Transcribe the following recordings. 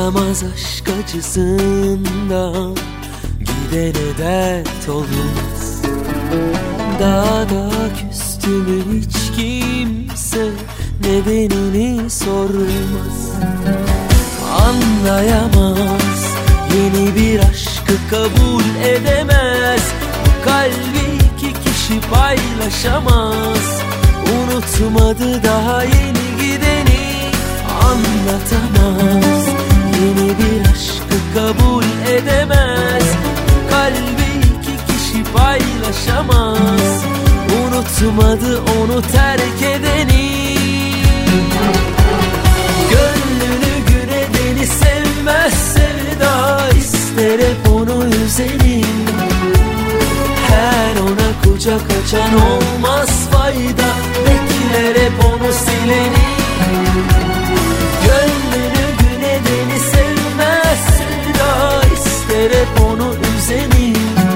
Anlamaz aşk acısından gidene dert olmaz. Dağda küstü mü hiç kimse nedenini sormaz. Anlayamaz, yeni bir aşkı kabul edemez. Bu kalbi iki kişi paylaşamaz. Unutmadı daha yeni gideni, anlatamaz. Yeni bir aşkı kabul edemez. Bu kalbi iki kişi paylaşamaz. Unutmadı onu terk edeni. Gönlünü gül edeni sevmez sevda, ister hep onu üzeni. Her ona kucak açan olmaz fayda, bekler hep onu sileni. Gönlünü gül edeni sevmez sevda, ister hep onu üzeni.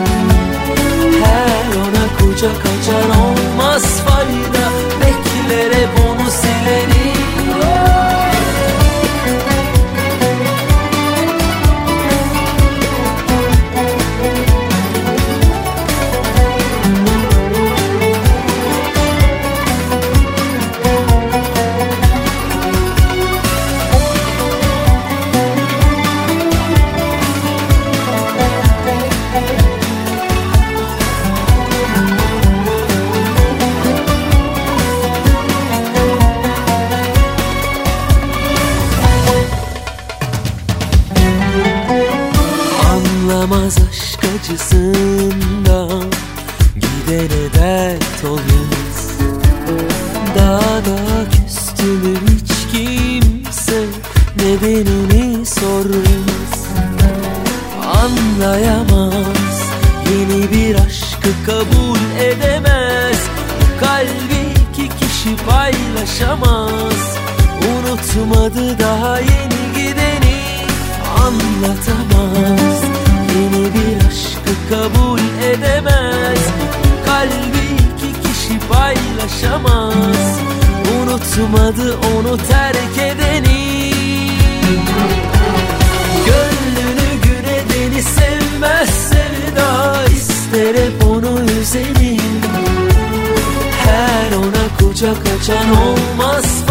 Her ona kucak açan olmaz fayda, bekler hep onu sileni. Anlamaz aşk acısından gidene dert olmaz. Dağda küstü mü hiç kimse nedenini sormaz. Anlayamaz, yeni bir aşkı kabul edemez. Bu kalbi iki kişi paylaşamaz. Unutmadı daha yeni gideni, anlatamaz. Yeni bir aşkı kabul edemez. Kalbi iki kişi paylaşamaz. Unutmadı onu terk edeni. Gönlünü gül edeni sevmez sevda, ister hep onu üzeni. Her ona kucak açan olmaz